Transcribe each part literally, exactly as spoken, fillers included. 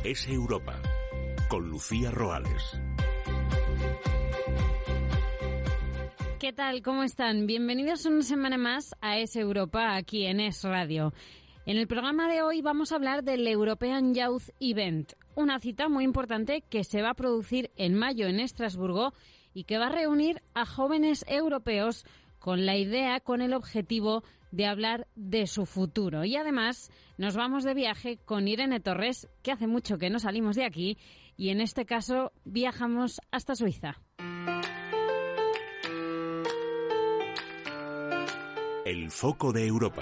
Es Europa, con Lucía Roales. ¿Qué tal? ¿Cómo están? Bienvenidos una semana más a Es Europa, aquí en Es Radio. En el programa de hoy vamos a hablar del European Youth Event, una cita muy importante que se va a producir en mayo en Estrasburgo y que va a reunir a jóvenes europeos con la idea, con el objetivo de hablar de su futuro. Y además nos vamos de viaje con Irene Torres, que hace mucho que no salimos de aquí, y en este caso viajamos hasta Suiza. El foco de Europa.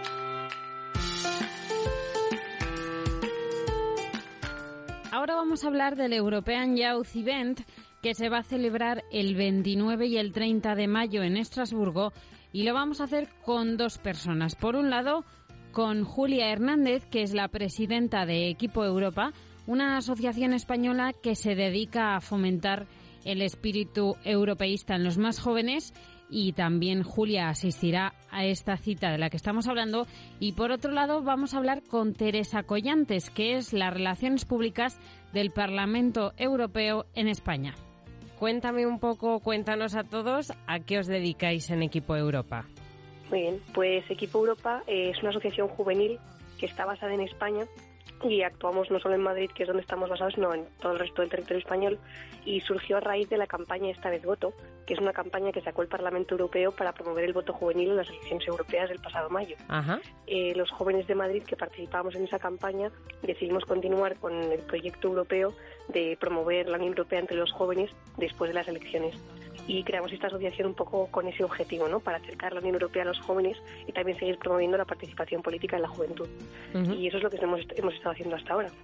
Ahora vamos a hablar del European Youth Event, que se va a celebrar el veintinueve y el treinta de mayo en Estrasburgo, y lo vamos a hacer con dos personas. Por un lado, con Julia Hernández, que es la presidenta de Equipo Europa, una asociación española que se dedica a fomentar el espíritu europeísta en los más jóvenes, y también Julia asistirá a esta cita de la que estamos hablando. Y por otro lado vamos a hablar con Teresa Collantes, que es las Relaciones Públicas del Parlamento Europeo en España. Cuéntame un poco, cuéntanos a todos a qué os dedicáis en Equipo Europa. Muy bien, pues Equipo Europa es una asociación juvenil que está basada en España y actuamos no solo en Madrid, que es donde estamos basados, sino en todo el resto del territorio español, y surgió a raíz de la campaña Esta vez voto, que es una campaña que sacó el Parlamento Europeo para promover el voto juvenil en las elecciones europeas del pasado mayo. Ajá. Eh, los jóvenes de Madrid que participábamos en esa campaña decidimos continuar con el proyecto europeo de promover la Unión Europea entre los jóvenes después de las elecciones. Y creamos esta asociación un poco con ese objetivo, ¿no? Para acercar la Unión Europea a los jóvenes y también seguir promoviendo la participación política en la juventud. Uh-huh. Y eso es lo que hemos, hemos estado haciendo hasta ahora.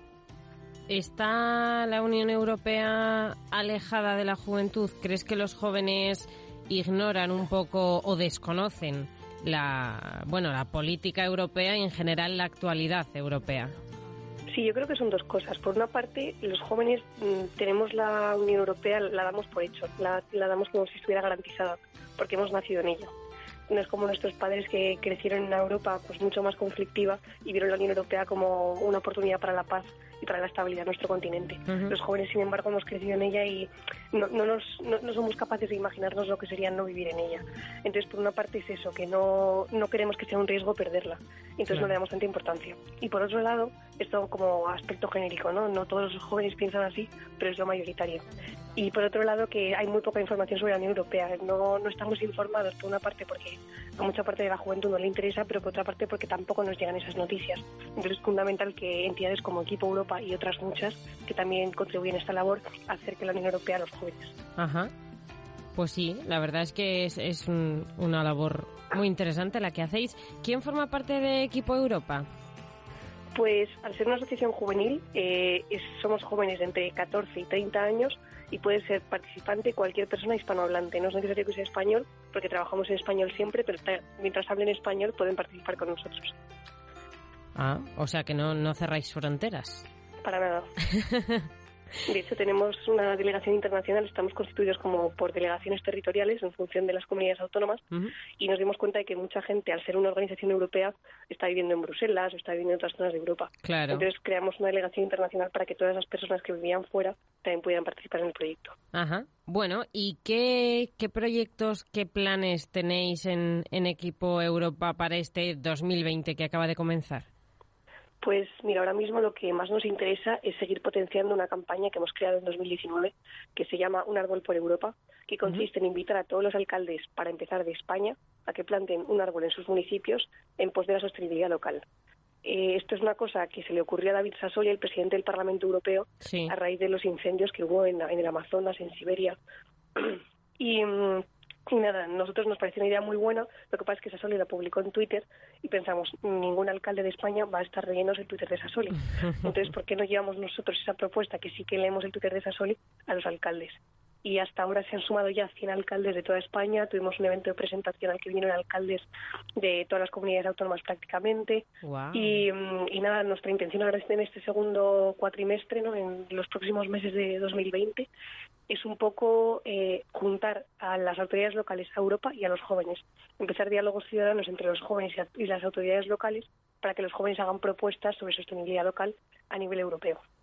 ¿Está la Unión Europea alejada de la juventud? ¿Crees que los jóvenes ignoran un poco o desconocen la, bueno, la política europea y en general la actualidad europea? Sí, yo creo que son dos cosas. Por una parte, los jóvenes mmm, tenemos la Unión Europea, la damos por hecho, la, la damos como si estuviera garantizada, porque hemos nacido en ella. No es como nuestros padres que crecieron en una Europa pues mucho más conflictiva y vieron la Unión Europea como una oportunidad para la paz y para la estabilidad de nuestro continente. Uh-huh. Los jóvenes, sin embargo, hemos crecido en ella y no, no, nos, no, no somos capaces de imaginarnos lo que sería no vivir en ella. Entonces, por una parte es eso, que no, no queremos que sea un riesgo perderla. Entonces claro, no le damos tanta importancia. Y por otro lado, esto como aspecto genérico, ¿no? No todos los jóvenes piensan así, pero es lo mayoritario. Y por otro lado, que hay muy poca información sobre la Unión Europea. No, no estamos informados, por una parte, porque a mucha parte de la juventud no le interesa, pero por otra parte porque tampoco nos llegan esas noticias. Entonces es fundamental que entidades como Equipo Europa y otras muchas que también contribuyen a esta labor acerquen la Unión Europea a los jóvenes. Ajá. Pues sí, la verdad es que es, es un, una labor muy interesante la que hacéis. ¿Quién forma parte de Equipo Europa? Pues al ser una asociación juvenil, eh, es, somos jóvenes de entre catorce y treinta años y puede ser participante cualquier persona hispanohablante. No es necesario que sea español, porque trabajamos en español siempre, pero mientras hablen español pueden participar con nosotros. Ah, o sea que no, no cerráis fronteras. Para nada. De hecho, tenemos una delegación internacional, estamos constituidos como por delegaciones territoriales en función de las comunidades autónomas, uh-huh. y nos dimos cuenta de que mucha gente, al ser una organización europea, está viviendo en Bruselas o está viviendo en otras zonas de Europa. Claro. Entonces creamos una delegación internacional para que todas las personas que vivían fuera también pudieran participar en el proyecto. Ajá. Bueno, ¿y qué, qué proyectos, qué planes tenéis en, en Equipo Europa para este dos mil veinte que acaba de comenzar? Pues mira, ahora mismo lo que más nos interesa es seguir potenciando una campaña que hemos creado en dos mil diecinueve que se llama Un árbol por Europa, que consiste uh-huh. en invitar a todos los alcaldes, para empezar de España, a que planten un árbol en sus municipios en pos de la sostenibilidad local. Eh, esto es una cosa que se le ocurrió a David Sassoli, el presidente del Parlamento Europeo, sí. a raíz de los incendios que hubo en, en el Amazonas, en Siberia. y... Y nada, a nosotros nos pareció una idea muy buena, lo que pasa es que Sassoli la publicó en Twitter y pensamos, ningún alcalde de España va a estar rellenos el Twitter de Sassoli. Entonces, ¿por qué no llevamos nosotros esa propuesta, que sí que leemos el Twitter de Sassoli, a los alcaldes? Y hasta ahora se han sumado ya cien alcaldes de toda España, tuvimos un evento de presentación al que vinieron alcaldes de todas las comunidades autónomas prácticamente. Wow. Y, y nada, nuestra intención ahora en este segundo cuatrimestre, ¿no? En los próximos meses de dos mil veinte, es un poco eh, juntar a las autoridades locales, a Europa y a los jóvenes. Empezar diálogos ciudadanos entre los jóvenes y las autoridades locales para que los jóvenes hagan propuestas sobre sostenibilidad local a nivel europeo.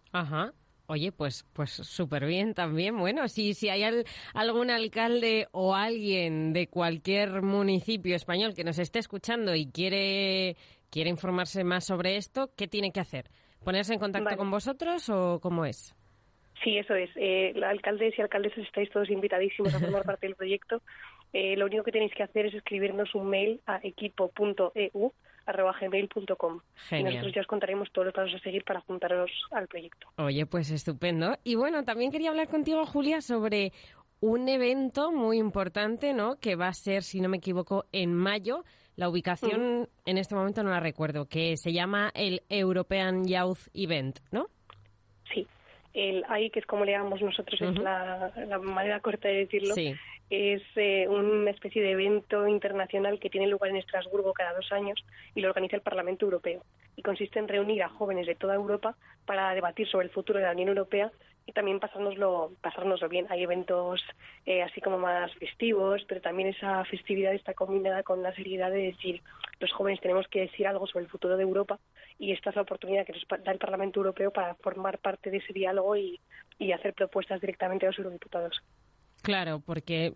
Ajá. Oye, pues pues súper bien también. Bueno, si, si hay al, algún alcalde o alguien de cualquier municipio español que nos esté escuchando y quiere, quiere informarse más sobre esto, ¿qué tiene que hacer? ¿Ponerse en contacto Vale. con vosotros o cómo es? Sí, eso es. Eh, alcaldes y alcaldesas estáis todos invitadísimos a formar parte del proyecto. Eh, lo único que tenéis que hacer es escribirnos un mail a equipo punto e u arroba gmail punto com. Y nosotros ya os contaremos todos los pasos a seguir para juntaros al proyecto. Oye, pues estupendo. Y bueno, también quería hablar contigo, Julia, sobre un evento muy importante, ¿no? Que va a ser, si no me equivoco, en mayo. La ubicación, mm. en este momento no la recuerdo, que se llama el European Youth Event, ¿no? Sí. El A I, que es como le llamamos nosotros, uh-huh. es la, la manera corta de decirlo, sí. es eh, una especie de evento internacional que tiene lugar en Estrasburgo cada dos años y lo organiza el Parlamento Europeo. Y consiste en reunir a jóvenes de toda Europa para debatir sobre el futuro de la Unión Europea y también pasárnoslo, pasárnoslo bien. Hay eventos eh, así como más festivos, pero también esa festividad está combinada con la seriedad de decir, los jóvenes tenemos que decir algo sobre el futuro de Europa y esta es la oportunidad que nos da el Parlamento Europeo para formar parte de ese diálogo y, y hacer propuestas directamente a los eurodiputados. Claro, porque,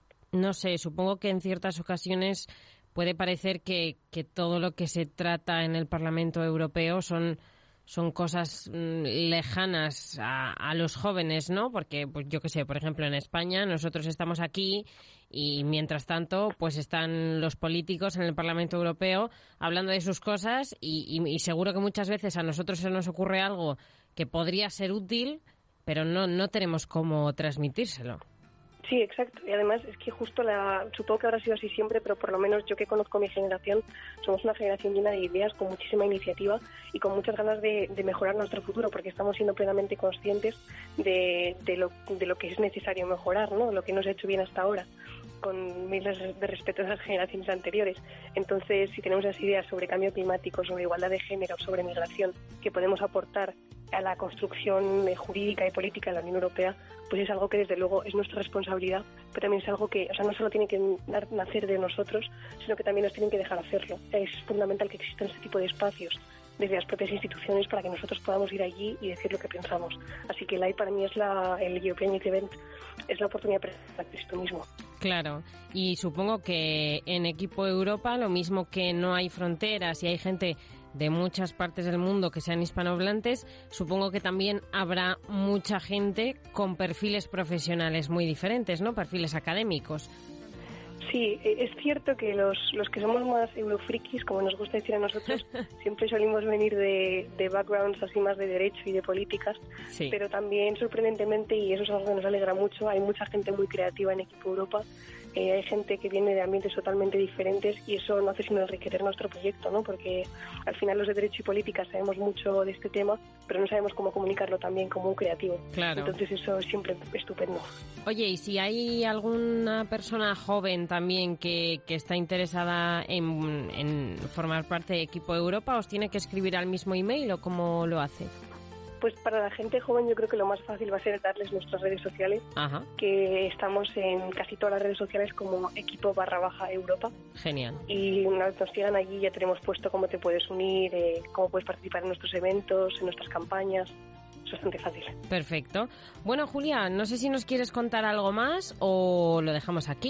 no sé, supongo que en ciertas ocasiones puede parecer que, que todo lo que se trata en el Parlamento Europeo son, son cosas mmm, lejanas a, a los jóvenes, ¿no? Porque, pues yo qué sé, por ejemplo, en España nosotros estamos aquí y mientras tanto pues están los políticos en el Parlamento Europeo hablando de sus cosas y, y, y seguro que muchas veces a nosotros se nos ocurre algo que podría ser útil, pero no, no tenemos cómo transmitírselo. Sí, exacto. Y además es que justo la, supongo que habrá sido así siempre, pero por lo menos yo que conozco mi generación, somos una generación llena de ideas, con muchísima iniciativa y con muchas ganas de, de mejorar nuestro futuro, porque estamos siendo plenamente conscientes de, de, lo, de lo que es necesario mejorar, ¿no? Lo que no se ha hecho bien hasta ahora, con miles de respeto a las generaciones anteriores. Entonces, si tenemos esas ideas sobre cambio climático, sobre igualdad de género, sobre migración, que podemos aportar a la construcción jurídica y política de la Unión Europea, pues es algo que desde luego es nuestra responsabilidad, pero también es algo que, o sea, no solo tiene que nacer de nosotros, sino que también nos tienen que dejar hacerlo. Es fundamental que existan este tipo de espacios desde las propias instituciones para que nosotros podamos ir allí y decir lo que pensamos. Así que el A I para mí es la, el European Youth Event, es la oportunidad para hacer esto mismo. Claro, y supongo que en Equipo Europa, lo mismo que no hay fronteras y hay gente de muchas partes del mundo que sean hispanohablantes, supongo que también habrá mucha gente con perfiles profesionales muy diferentes, ¿no? Perfiles académicos. Sí, es cierto que los, los que somos más eurofrikis, como nos gusta decir a nosotros, siempre solimos venir de, de backgrounds así más de derecho y de políticas, sí. Pero también sorprendentemente, y eso es algo que nos alegra mucho, hay mucha gente muy creativa en Equipo Europa. Eh, hay gente que viene de ambientes totalmente diferentes y eso no hace sino enriquecer nuestro proyecto, ¿no? Porque al final los de Derecho y Política sabemos mucho de este tema, pero no sabemos cómo comunicarlo también como un creativo. Claro. Entonces eso es siempre estupendo. Oye, y si hay alguna persona joven también que, que está interesada en, en formar parte de Equipo Europa, ¿os tiene que escribir al mismo email o cómo lo hace? Pues para la gente joven yo creo que lo más fácil va a ser darles nuestras redes sociales, Ajá. que estamos en casi todas las redes sociales como equipo barra baja Europa. Genial. Y una vez nos sigan allí ya tenemos puesto cómo te puedes unir, eh, cómo puedes participar en nuestros eventos, en nuestras campañas. Es bastante fácil. Perfecto. Bueno, Julia, no sé si nos quieres contar algo más o lo dejamos aquí.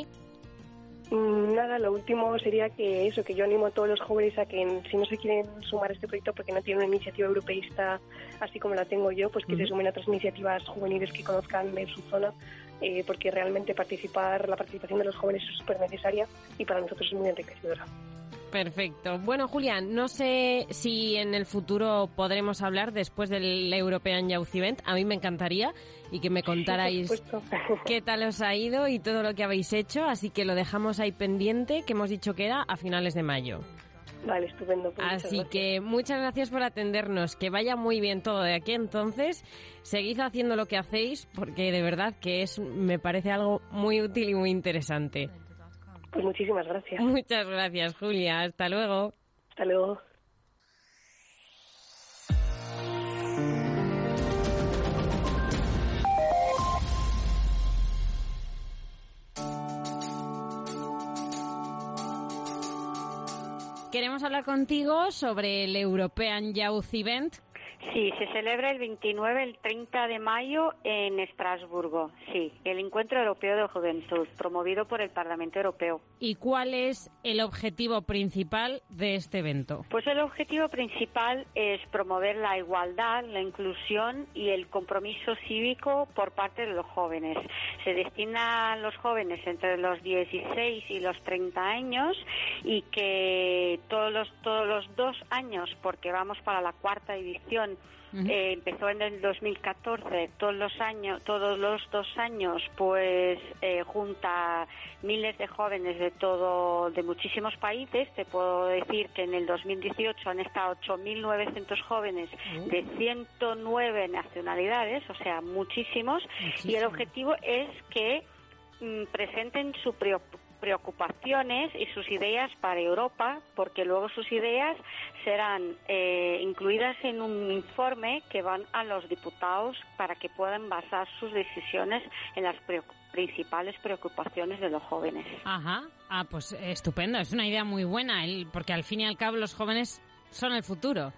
Nada, lo último sería que eso, que yo animo a todos los jóvenes a que si no se quieren sumar a este proyecto porque no tienen una iniciativa europeísta así como la tengo yo, pues que uh-huh. se sumen a otras iniciativas juveniles que conozcan de su zona, eh, porque realmente participar, la participación de los jóvenes es súper necesaria y para nosotros es muy enriquecedora. Perfecto. Bueno, Julián, no sé si en el futuro podremos hablar después del European Youth Event. A mí me encantaría y que me contarais sí, qué tal os ha ido y todo lo que habéis hecho. Así que lo dejamos ahí pendiente, que hemos dicho que era a finales de mayo. Vale, estupendo. Pues así que muchas gracias por atendernos. Que vaya muy bien todo de aquí entonces. Seguid haciendo lo que hacéis porque de verdad que es, me parece algo muy útil y muy interesante. Pues muchísimas gracias. Muchas gracias, Julia. Hasta luego. Hasta luego. Queremos hablar contigo sobre el European Youth Event, Sí, se celebra el veintinueve, el treinta de mayo en Estrasburgo, sí, el Encuentro Europeo de Juventud, promovido por el Parlamento Europeo. ¿Y cuál es el objetivo principal de este evento? Pues el objetivo principal es promover la igualdad, la inclusión y el compromiso cívico por parte de los jóvenes. Se destina a los jóvenes entre los dieciséis y los treinta años y que todos los, todos los dos años, porque vamos para la cuarta edición, Uh-huh. Eh, empezó en el dos mil catorce, todos los años, todos los dos años, pues eh, junta miles de jóvenes de todo, de muchísimos países. Te puedo decir que en el dos mil dieciocho han estado ocho mil novecientos jóvenes uh-huh. de ciento nueve nacionalidades, o sea, muchísimos. Muchísimo. Y el objetivo es que mm, presenten su preocupación preocupaciones y sus ideas para Europa, porque luego sus ideas serán eh, incluidas en un informe que van a los diputados para que puedan basar sus decisiones en las preocupaciones principales preocupaciones de los jóvenes. Ajá, ah, pues estupendo, es una idea muy buena, porque al fin y al cabo los jóvenes son el futuro.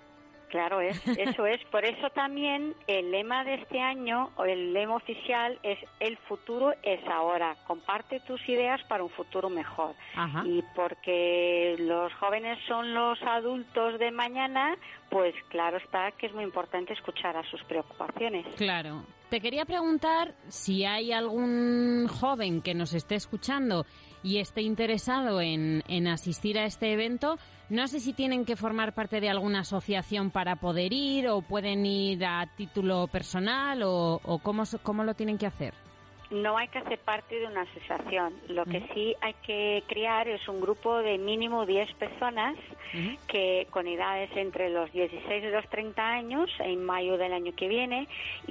Claro, es, eso es. Por eso también el lema de este año, o el lema oficial, es el futuro es ahora. Comparte tus ideas para un futuro mejor. Ajá. Y porque los jóvenes son los adultos de mañana, pues claro está que es muy importante escuchar a sus preocupaciones. Claro. Te quería preguntar si hay algún joven que nos esté escuchando y esté interesado en, en asistir a este evento. No sé si tienen que formar parte de alguna asociación para poder ir o pueden ir a título personal o, o cómo, cómo lo tienen que hacer. No hay que hacer parte de una asociación. Lo que sí hay que crear es un grupo de mínimo diez personas uh-huh. que con edades entre los dieciséis y los treinta años en mayo del año que viene,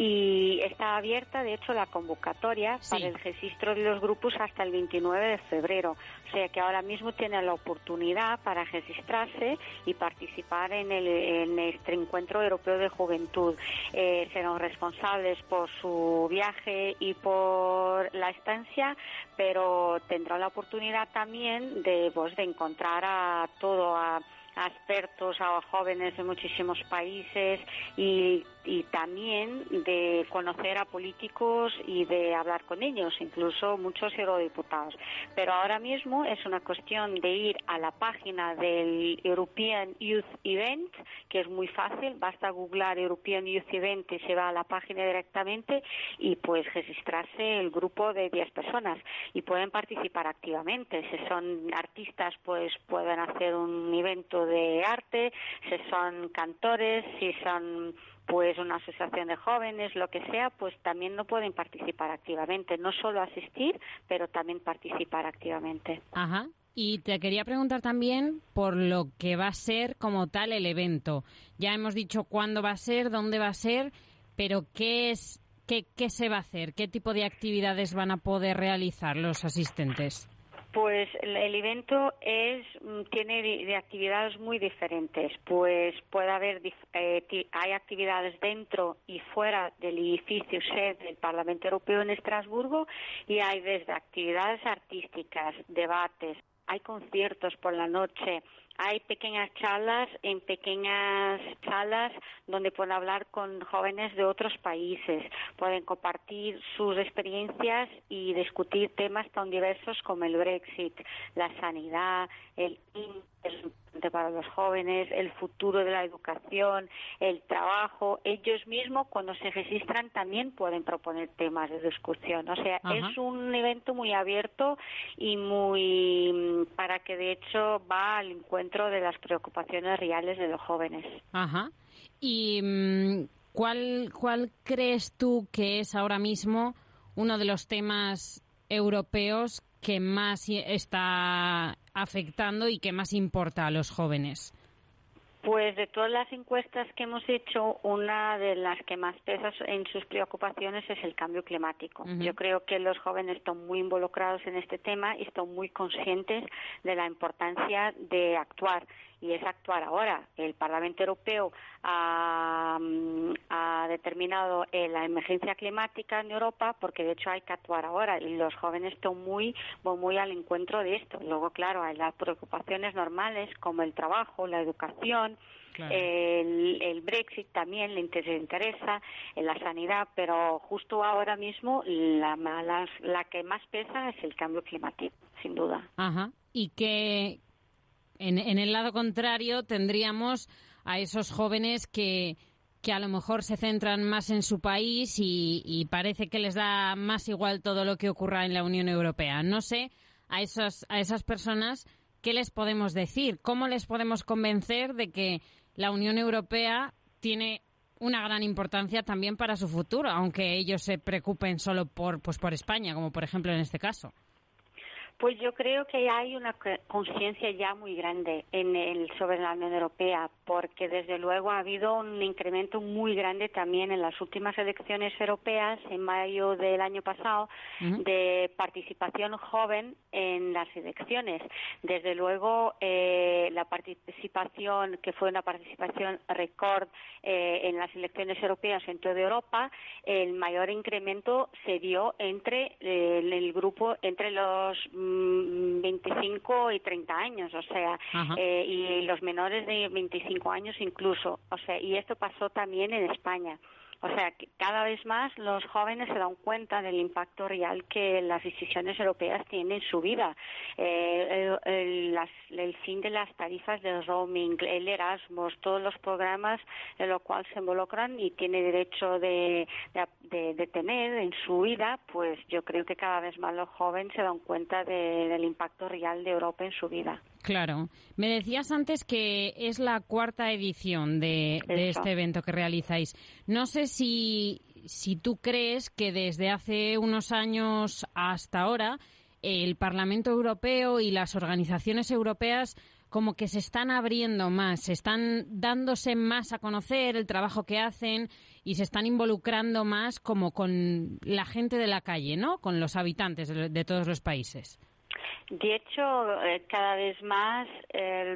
y está abierta, de hecho, la convocatoria sí. para el registro de los grupos hasta el veintinueve de febrero. O sea que ahora mismo tienen la oportunidad para registrarse y participar en, el, en este Encuentro Europeo de Juventud. Eh, serán responsables por su viaje y por la estancia, pero tendrá la oportunidad también de, pues, de encontrar a todo a, a expertos, a jóvenes de muchísimos países y, y también de conocer a políticos y de hablar con ellos, incluso muchos eurodiputados. Pero ahora mismo es una cuestión de ir a la página del European Youth Event, que es muy fácil, basta googlar European Youth Event y se va a la página directamente y pues registrarse el grupo de diez personas y pueden participar activamente. Si son artistas, pues pueden hacer un evento de arte, si son cantores, si son pues una asociación de jóvenes, lo que sea, pues también no pueden participar activamente, no solo asistir, pero también participar activamente. Ajá. Y te quería preguntar también por lo que va a ser como tal el evento. Ya hemos dicho cuándo va a ser, dónde va a ser, pero ¿qué es, qué, qué se va a hacer? ¿Qué tipo de actividades van a poder realizar los asistentes? Pues el evento es tiene de actividades muy diferentes. Pues puede haber eh, hay actividades dentro y fuera del edificio sede del Parlamento Europeo en Estrasburgo y hay desde actividades artísticas, debates, hay conciertos por la noche. Hay pequeñas charlas en pequeñas salas donde pueden hablar con jóvenes de otros países, pueden compartir sus experiencias y discutir temas tan diversos como el Brexit, la sanidad, el interés para los jóvenes, el futuro de la educación, el trabajo. Ellos mismos, cuando se registran, también pueden proponer temas de discusión. O sea, Ajá. es un evento muy abierto y muy para que, de hecho, va al encuentro de las preocupaciones reales de los jóvenes. Ajá. ¿Y cuál, cuál crees tú que es ahora mismo uno de los temas europeos que más está afectando y que más importa a los jóvenes? Pues de todas las encuestas que hemos hecho, una de las que más pesa en sus preocupaciones es el cambio climático. Uh-huh. Yo creo que los jóvenes están muy involucrados en este tema y están muy conscientes de la importancia de actuar. y es actuar ahora. El Parlamento Europeo ha, ha determinado la emergencia climática en Europa porque de hecho hay que actuar ahora y los jóvenes están muy, muy al encuentro de esto. Luego, claro, hay las preocupaciones normales como el trabajo, la educación, claro. el, el Brexit también le interesa, en la sanidad, pero justo ahora mismo la, la, la que más pesa es el cambio climático, sin duda. Ajá. Y que en, en el lado contrario tendríamos a esos jóvenes que, que a lo mejor se centran más en su país y, y parece que les da más igual todo lo que ocurra en la Unión Europea. No sé, a, esos, a esas personas, ¿qué les podemos decir? ¿Cómo les podemos convencer de que la Unión Europea tiene una gran importancia también para su futuro, aunque ellos se preocupen solo por, pues por España, como por ejemplo en este caso? Pues yo creo que hay una conciencia ya muy grande en el, sobre la Unión Europea, porque desde luego ha habido un incremento muy grande también en las últimas elecciones europeas, en mayo del año pasado, uh-huh. de participación joven en las elecciones. Desde luego, eh, la participación, que fue una participación récord eh, en las elecciones europeas en toda Europa, el mayor incremento se dio entre eh, el grupo, entre los veinticinco y treinta años, o sea, eh, y los menores de veinticinco años incluso, o sea, y esto pasó también en España. O sea, que cada vez más los jóvenes se dan cuenta del impacto real que las decisiones europeas tienen en su vida. Eh, el, el, las, el fin de las tarifas del roaming, el Erasmus, todos los programas en los cuales se involucran y tiene derecho de, de, de tener en su vida, pues yo creo que cada vez más los jóvenes se dan cuenta de, del impacto real de Europa en su vida. Claro. Me decías antes que es la cuarta edición de, de este evento que realizáis. No sé si, si tú crees que desde hace unos años hasta ahora el Parlamento Europeo y las organizaciones europeas como que se están abriendo más, se están dándose más a conocer el trabajo que hacen y se están involucrando más como con la gente de la calle, ¿no? Con los habitantes de, de todos los países. De hecho, eh, cada vez más eh,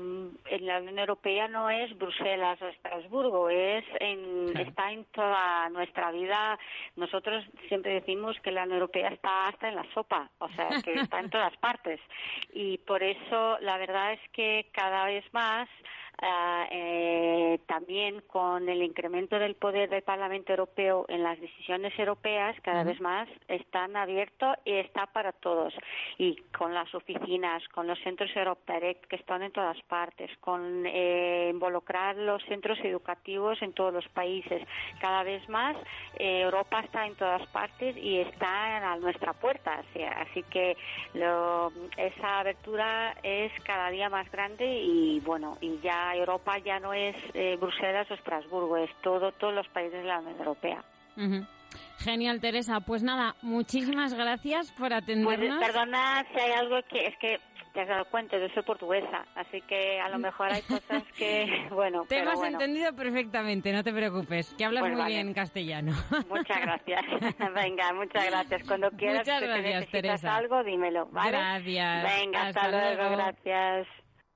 en la Unión Europea no es Bruselas o Estrasburgo, es en, claro. está en toda nuestra vida. Nosotros siempre decimos que la Unión Europea está hasta en la sopa, o sea, que está en todas partes. Y por eso la verdad es que cada vez más Uh, eh, también con el incremento del poder del Parlamento Europeo en las decisiones europeas, cada uh-huh. vez más están abiertos y está para todos. Y con las oficinas, con los centros Eurodirect que están en todas partes, con eh, involucrar los centros educativos en todos los países. Cada vez más eh, Europa está en todas partes y está a nuestra puerta. Así, así que lo, esa abertura es cada día más grande y bueno, y ya Europa ya no es eh, Bruselas o Estrasburgo, es todo todos los países de la Unión Europea. Uh-huh. Genial, Teresa. Pues nada, muchísimas gracias por atendernos. Pues, perdona si hay algo que es que te has dado cuenta, yo soy portuguesa, así que a lo mejor hay cosas que, bueno... Te pero hemos bueno. entendido perfectamente, no te preocupes, que hablas pues muy vale. bien castellano. Muchas gracias. Venga, muchas gracias. Cuando quieras muchas que gracias, te necesitas Teresa. algo, dímelo, ¿vale? Gracias. Venga, hasta, hasta luego. luego, gracias.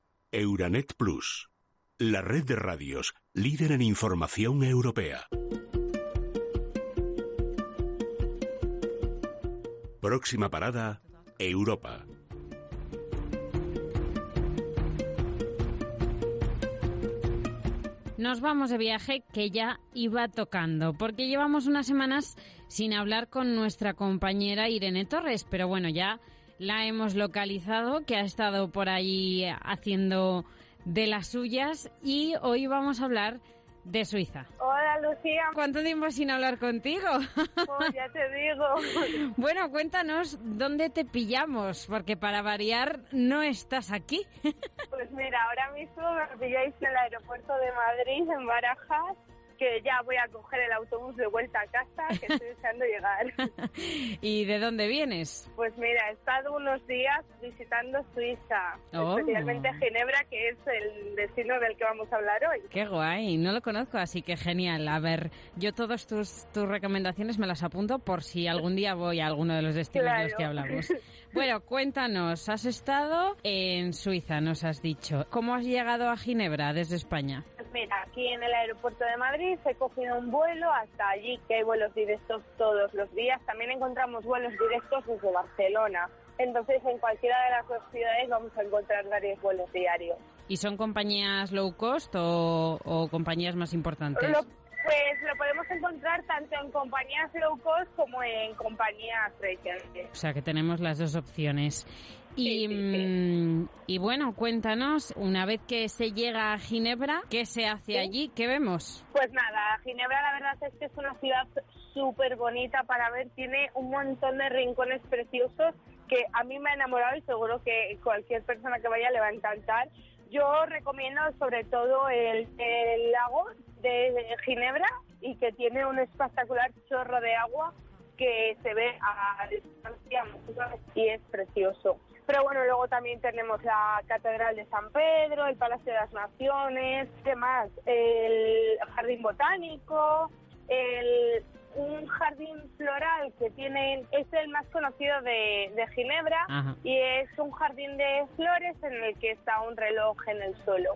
Euranet Plus, la red de radios líder en información europea. Próxima parada, Europa. Nos vamos de viaje, que ya iba tocando, porque llevamos unas semanas sin hablar con nuestra compañera Irene Torres, pero bueno, ya la hemos localizado, que ha estado por ahí haciendo de las suyas, y hoy vamos a hablar de Suiza. Hola, Lucía. ¿Cuánto tiempo sin hablar contigo? Pues ya te digo. Bueno, cuéntanos dónde te pillamos, porque para variar no estás aquí. Pues mira, ahora mismo me pilláis en el aeropuerto de Madrid, en Barajas, que ya voy a coger el autobús de vuelta a casa, que estoy deseando llegar. ¿Y de dónde vienes? Pues mira, he estado unos días visitando Suiza, oh. especialmente Ginebra, que es el destino del que vamos a hablar hoy. ¡Qué guay! No lo conozco, así que genial. A ver, yo todas tus, tus recomendaciones me las apunto por si algún día voy a alguno de los destinos claro. de los que hablamos. Bueno, cuéntanos, has estado en Suiza, nos has dicho. ¿Cómo has llegado a Ginebra desde España? Pues mira, aquí en el aeropuerto de Madrid he cogido un vuelo hasta allí, que hay vuelos directos todos los días. También encontramos vuelos directos desde Barcelona. Entonces, en cualquiera de las dos ciudades vamos a encontrar varios vuelos diarios. ¿Y son compañías low cost o, o compañías más importantes? Lo, pues lo podemos encontrar tanto en compañías low cost como en compañías tradicionales. O sea, que tenemos las dos opciones. Y, sí, sí, sí. y bueno, cuéntanos, una vez que se llega a Ginebra, ¿qué se hace ¿Sí? allí? ¿Qué vemos? Pues nada, Ginebra la verdad es que es una ciudad súper bonita para ver. Tiene un montón de rincones preciosos que a mí me ha enamorado y seguro que cualquier persona que vaya le va a encantar. Yo recomiendo sobre todo el, el lago de Ginebra y que tiene un espectacular chorro de agua que se ve a distancia y es precioso. Pero bueno, luego también tenemos la Catedral de San Pedro, el Palacio de las Naciones, ¿qué más? El Jardín Botánico, el, un jardín floral que tienen, es el más conocido de, de Ginebra. Ajá. Y es un jardín de flores en el que está un reloj en el suelo.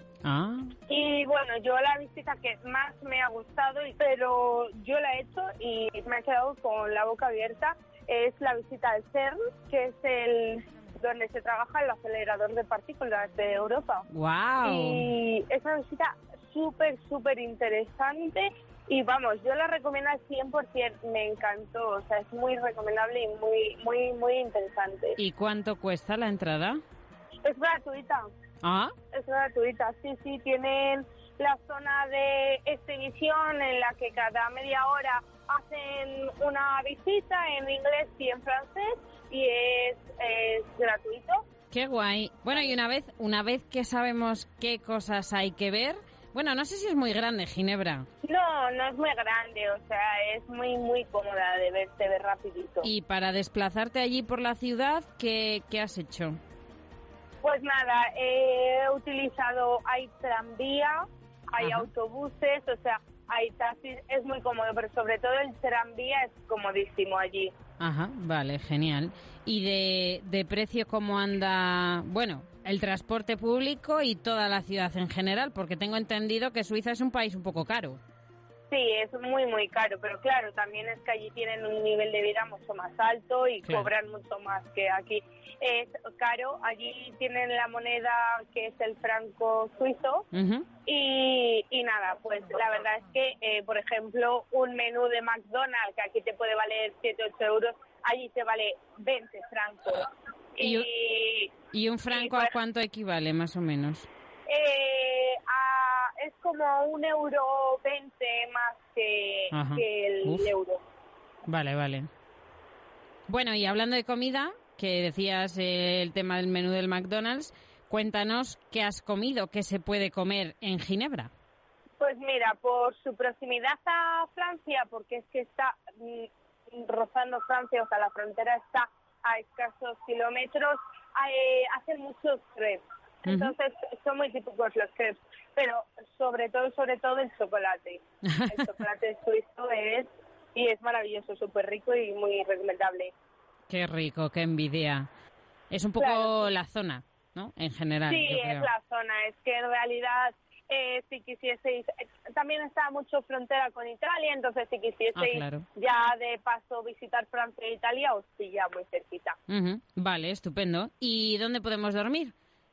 Ah. Y bueno, yo la visita que más me ha gustado, pero yo la he hecho y me he quedado con la boca abierta, es la visita al CERN, que es el donde se trabaja el acelerador de partículas de Europa. ¡Wow! Y es una visita súper, súper interesante y vamos, yo la recomiendo al cien por ciento, me encantó, o sea, es muy recomendable y muy, muy, muy interesante. ¿Y cuánto cuesta la entrada? Es gratuita. ¿Ah? Es gratuita, sí, sí, tienen la zona de exhibición en la que cada media hora hacen una visita en inglés y en francés y es, es gratuito. Qué guay. Bueno, y una vez, una vez que sabemos qué cosas hay que ver, bueno, no sé si es muy grande Ginebra. No, no es muy grande, o sea, es muy, muy cómoda de ver, de ver rapidito. Y para desplazarte allí por la ciudad, ¿qué, qué has hecho? Pues nada, he utilizado, hay tranvía, hay Ajá. autobuses, o sea, hay taxis, es muy cómodo, pero sobre todo el tranvía es comodísimo allí. Ajá, vale, genial. ¿Y de, de precio cómo anda, bueno, el transporte público y toda la ciudad en general? Porque tengo entendido que Suiza es un país un poco caro. Sí, es muy, muy caro, pero claro, también es que allí tienen un nivel de vida mucho más alto y claro. cobran mucho más que aquí. Es caro, allí tienen la moneda que es el franco suizo uh-huh. y, y nada, pues la verdad es que, eh, por ejemplo, un menú de McDonald's que aquí te puede valer siete u ocho euros, allí te vale veinte francos. ¿Y, y, ¿y un franco y, pues, a cuánto equivale, más o menos? Eh, a, es como un euro veinte más que, que el Uf. euro. Vale, vale. Bueno, y hablando de comida, que decías eh, el tema del menú del McDonald's, cuéntanos qué has comido, qué se puede comer en Ginebra. Pues mira, por su proximidad a Francia, porque es que está mm, rozando Francia, o sea, la frontera está a escasos kilómetros, eh, hacen muchos crepes. Entonces, uh-huh. son muy típicos los crepes, pero sobre todo, sobre todo el chocolate. El chocolate suizo es, y es maravilloso, súper rico y muy recomendable. Qué rico, qué envidia. Es un poco claro. la zona, ¿no? En general. Sí, yo creo. Es la zona, es que en realidad, eh, si quisieseis, eh, también está mucho frontera con Italia, entonces si quisieseis ah, claro. ya de paso visitar Francia e Italia, os pilla muy cerquita. Uh-huh. Vale, estupendo. ¿Y dónde podemos dormir?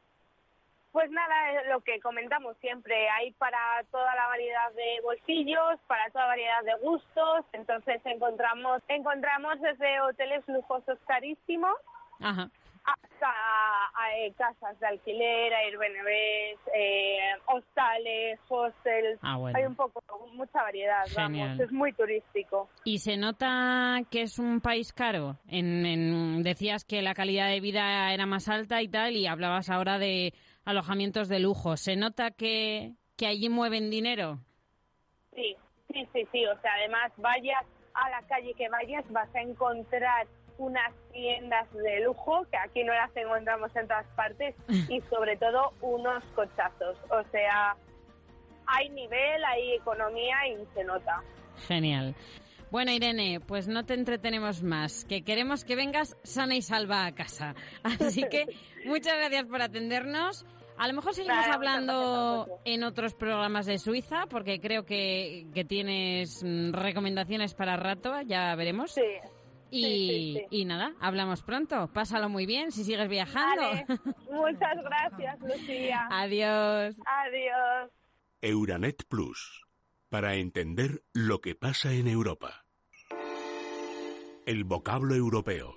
Pues nada, es lo que comentamos siempre, hay para toda la variedad de bolsillos, para toda variedad de gustos, entonces encontramos encontramos desde hoteles lujosos carísimos Ajá. hasta eh, casas de alquiler, Airbnb, eh, hostales, hostels, ah, bueno. hay un poco, mucha variedad, Genial. Vamos, es muy turístico. ¿Y se nota que es un país caro? En, en, decías que la calidad de vida era más alta y tal, y hablabas ahora de alojamientos de lujo. ¿Se nota que, que allí mueven dinero? Sí, Sí, sí, sí, o sea, además vayas a la calle que vayas, vas a encontrar unas tiendas de lujo, que aquí no las encontramos en todas partes, y sobre todo unos cochazos. O sea, hay nivel, hay economía y se nota. Genial. Bueno, Irene, pues no te entretenemos más, que queremos que vengas sana y salva a casa. Así que muchas gracias por atendernos. A lo mejor seguimos Nada, hablando en otros programas de Suiza, porque creo que, que tienes recomendaciones para rato, ya veremos. Sí. Y, sí, sí, sí. y nada, hablamos pronto. Pásalo muy bien si sigues viajando. Vale. Muchas gracias, Lucía. Adiós. Adiós. Euranet Plus, para entender lo que pasa en Europa. El vocablo europeo.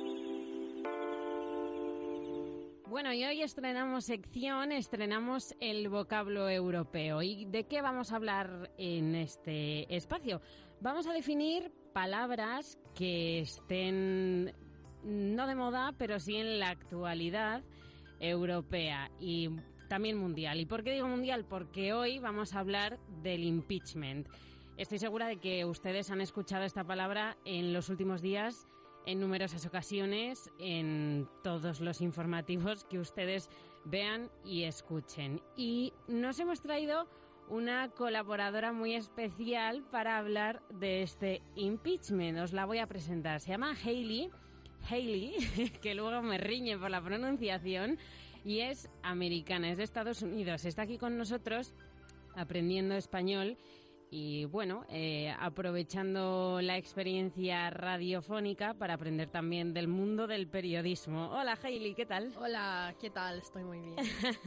Bueno, y hoy estrenamos sección, estrenamos el vocablo europeo. ¿Y de qué vamos a hablar en este espacio? Vamos a definir palabras que estén no de moda, pero sí en la actualidad europea y también mundial. ¿Y por qué digo mundial? Porque hoy vamos a hablar del impeachment. Estoy segura de que ustedes han escuchado esta palabra en los últimos días en numerosas ocasiones, en todos los informativos que ustedes vean y escuchen. Y nos hemos traído una colaboradora muy especial para hablar de este impeachment. Os la voy a presentar. Se llama Hayley, Hayley, que luego me riñe por la pronunciación, y es americana, es de Estados Unidos. Está aquí con nosotros aprendiendo español y, bueno, eh, aprovechando la experiencia radiofónica para aprender también del mundo del periodismo. Hola, Hayley, ¿qué tal? Hola, ¿qué tal? Estoy muy bien.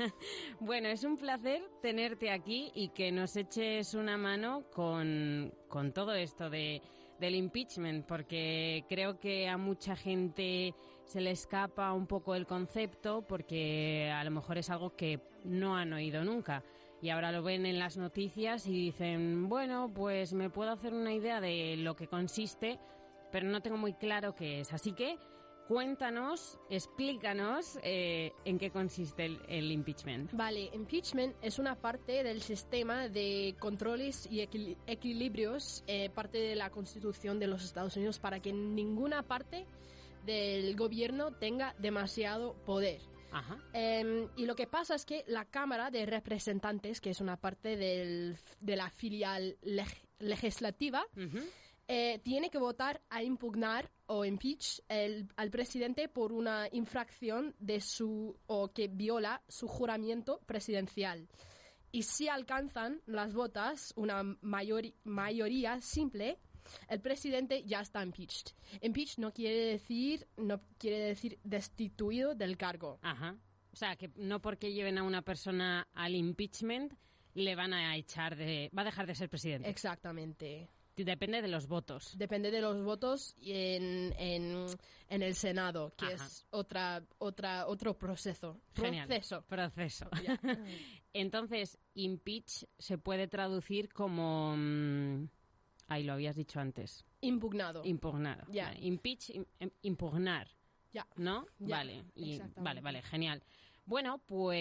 Bueno, es un placer tenerte aquí y que nos eches una mano con, con todo esto de, del impeachment, porque creo que a mucha gente se le escapa un poco el concepto, porque a lo mejor es algo que no han oído nunca. Y ahora lo ven en las noticias y dicen, bueno, pues me puedo hacer una idea de lo que consiste, pero no tengo muy claro qué es. Así que cuéntanos, explícanos eh, en qué consiste el, el impeachment. Vale, impeachment es una parte del sistema de controles y equil- equilibrios, eh, parte de la Constitución de los Estados Unidos, para que ninguna parte del gobierno tenga demasiado poder. Ajá. Eh, y lo que pasa es que la Cámara de Representantes, que es una parte del, de la filial leg- legislativa, Uh-huh. eh, tiene que votar a impugnar o impeach el, al presidente por una infracción de su o que viola su juramento presidencial. Y si alcanzan las votas una mayor, mayoría simple, el presidente ya está impeached. Impeached no quiere decir no quiere decir destituido del cargo. Ajá. O sea, que no porque lleven a una persona al impeachment le van a echar de... va a dejar de ser presidente. Exactamente. Depende de los votos. Depende de los votos en, en, en el Senado, que Ajá. es otra otra otro proceso. Genial. Proceso. Proceso. Ya. Entonces, impeach se puede traducir como... mm, ahí lo habías dicho antes. Impugnado. Impugnar. Ya. Vale. Impeach, im- im- impugnar. Ya. ¿No? Ya, Vale. Y, exactamente. vale, vale, genial. Bueno,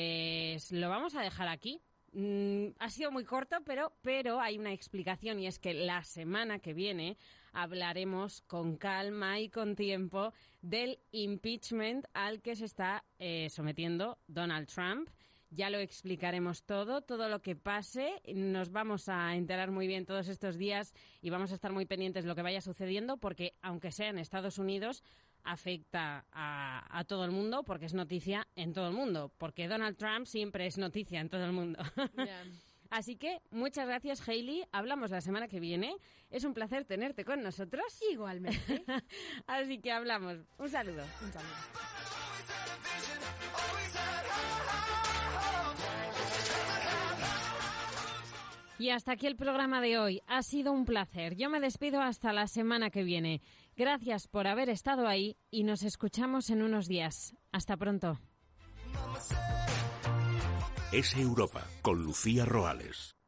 pues lo vamos a dejar aquí. Mm, ha sido muy corto, pero, pero hay una explicación, y es que la semana que viene hablaremos con calma y con tiempo del impeachment al que se está eh, sometiendo Donald Trump. Ya lo explicaremos todo, todo lo que pase. Nos vamos a enterar muy bien todos estos días y vamos a estar muy pendientes de lo que vaya sucediendo, porque aunque sea en Estados Unidos, afecta a, a todo el mundo, porque es noticia en todo el mundo, porque Donald Trump siempre es noticia en todo el mundo. Ya. Así que muchas gracias, Hayley. Hablamos la semana que viene. Es un placer tenerte con nosotros. Igualmente. Así que hablamos. Un saludo. Un saludo. Y hasta aquí el programa de hoy. Ha sido un placer. Yo me despido hasta la semana que viene. Gracias por haber estado ahí y nos escuchamos en unos días. Hasta pronto. Es Europa con Lucía Roales.